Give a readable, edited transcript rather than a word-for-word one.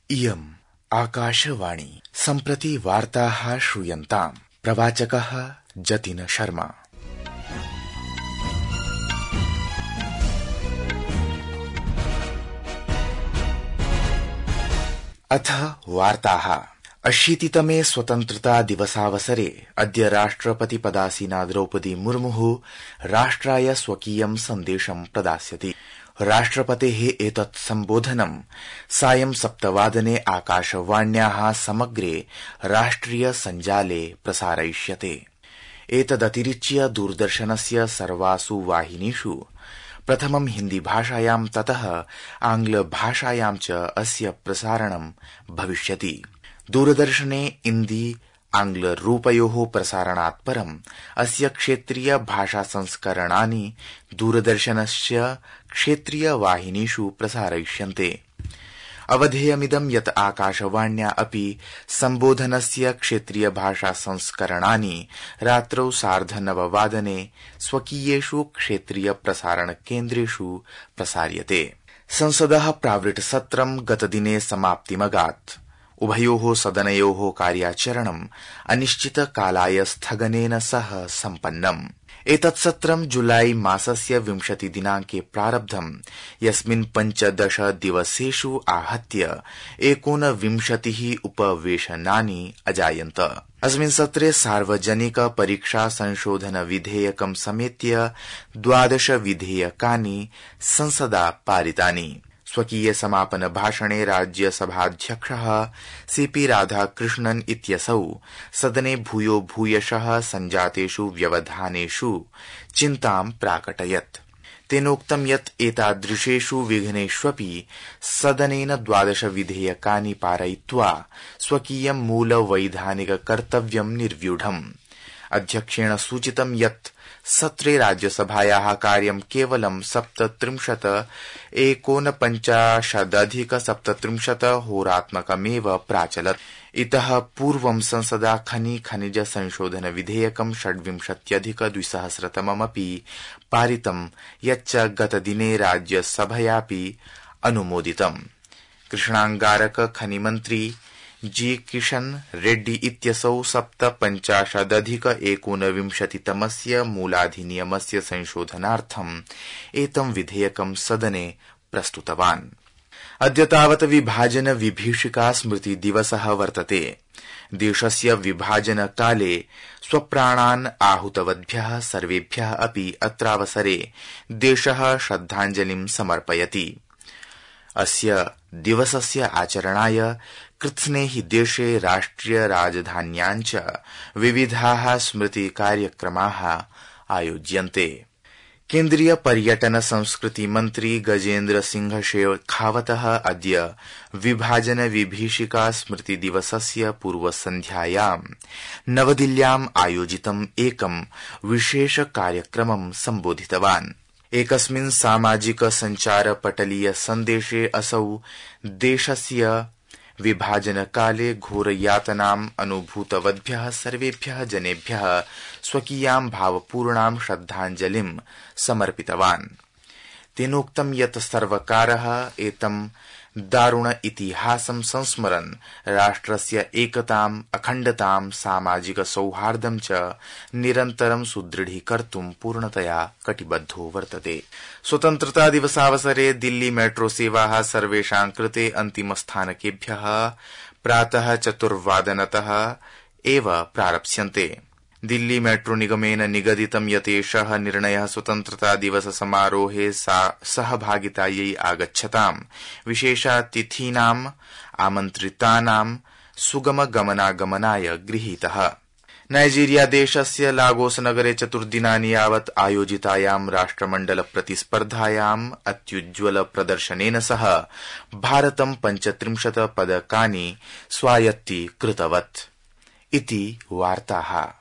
इयम् आकाशवाणी सम्प्रति वार्ताः श्रूयन्ताम्। प्रवाचकः जतिन शर्मा। अथ वार्ताः। 80तमे स्वतन्त्रता दिवसावसरे अद्य राष्ट्रपति पदासीना द्रौपदी मुर्मुः राष्ट्राय स्वकीयं सन्देशं प्रदास्यति। राष्ट्रपतेः एतत् सम्बोधनं सायं 7:00 आकाशवाण्याः समग्रे राष्ट्रिय सञ्जाले प्रसारयिष्यते। एतदतिरिच्य दूरदर्शनस्य सर्वासु वाहिनीषु प्रथमं हिन्दी भाषायां ततः आंग्ल भाषायां च अस्य प्रसारणं भविष्यति। दूरदर्शने हिन्दी आंग्ल रूपयोः प्रसारणात् परम् अस्य क्षेत्रीय भाषा संस्करणानि दूरदर्शनस्य क्षेत्रीय वाहिनीषु प्रसारयिष्यन्ते। अवधेयमिदं यत् आकाशवाण्या अपि सम्बोधनस्य क्षेत्रीय भाषा संस्करणानि रात्रौ 9:30 स्वकीयेषु क्षेत्रीय प्रसारण केन्द्रेषु प्रसार्यते। संसदः प्रावृट् सत्रं गतदिने समाप्तिमगात्। उभयोः सदनयोः कार्याचरणम् अनिश्चितकालाय स्थगनेन सह सम्पन्नम्। एतत् सत्रं जुलाई मासस्य 20 दिनाङ्के प्रारब्धम्, यस्मिन् 15 दिवसेषु आहत्य 29 उपवेशनानि अजायन्त। अस्मिन् सत्रे सार्वजनिक परीक्षा संशोधन विधेयकं समेत्य 12 विधेयकानि संसदा पारितानि। स्वकीय समापन भाषणे राज्यसभाध्यक्षः सीपी राधाकृष्णन् इत्यसौ सदने भूयो भूयशः सञ्जातेषु व्यवधानेषु चिन्तां प्राकटयत्। तेनोक्तं यत् एतादृशेषु विघ्नेष्वपि सदनेन 12 विधेयकानि पारयित्वा स्वकीयं मूलवैधानिक कर्तव्यं निर्व्यूढम्। अध्यक्षेण सूचितं यत् सत्रे राज्यसभायाः कार्यं केवलं 49:37 होरात्मकमेव प्राचलत्। इतः पूर्वं संसदा खनिज संशोधन विधेयकं 26+200 पारितं, यच्च गतदिने राज्यसभयापि अनुमोदितम्। कृष्णांगारक खनिमन्त्री जी किशन रेड्डी इत्यसौ 57+19 मूलाधिनियमस्य संशोधनार्थम् एतं विधेयकं सदने प्रस्तुतवान्। अद्य तावत् विभाजन विभीषिका स्मृति दिवसः वर्तते। देशस्य विभाजनकाले स्वप्राणान् आहूतवद्भ्यः सर्वेभ्यः अपि अत्रावसरे देशः श्रद्धाञ्जलिं समर्पयति। अस्य दिवसस्य आचरणाय कृत्स्ने हि देशे राष्ट्रिय राजधान्याञ्च विविधाः स्मृति कार्यक्रमाः आयोज्यन्ते। केन्द्रीय पर्यटन संस्कृति मन्त्री गजेन्द्र सिंह शेखावतः अद्य विभाजन विभीषिका स्मृति दिवसस्य पूर्वसन्ध्यायां नवदिल्ल्याम् आयोजितम् एकं विशेष कार्यक्रमं सम्बोधितवान्। एकस्मिन् सामाजिक सञ्चार पटलीय सन्देशे असौ देशस्य विभाजनकाले घोरयातनाम् अनुभूतवद्भ्यः सर्वेभ्यः जनेभ्यः स्वकीयां भावपूर्णां श्रद्धाञ्जलिं समर्पितवान्। तेनोक्तं यत् सर्वकारः एतं दारुण इतिहासं संस्मरन् राष्ट्रस्य एकताम् अखण्डतां सामाजिक सौहार्दं च निरन्तरं सुदृढीकर्तुं पूर्णतया कटिबद्धो वर्तते। स्वतन्त्रता दिवसावसरे दिल्ली मेट्रो सेवाः सर्वेषां कृते अन्तिमस्थानकेभ्यः प्रातः 4:00 एव प्रारप्स्यन्ते। दिल्ली मेट्रो निगमेन निगदितं यत् एषः निर्णयः स्वतन्त्रता दिवस समारोहे सहभागितायै आगच्छतां विशेषातिथीनाम् आमन्त्रितानां सुगम गमनागमनाय गृहीतः। नाइजीरिया देशस्य लागोस नगरे 4 दिनानि यावत् आयोजितायां राष्ट्रमण्डल प्रतिस्पर्धायाम् अत्युज्ज्वल प्रदर्शनेन सह भारतं 35 पदकानि स्वायत्तीकृतवत्। इति वार्ताः।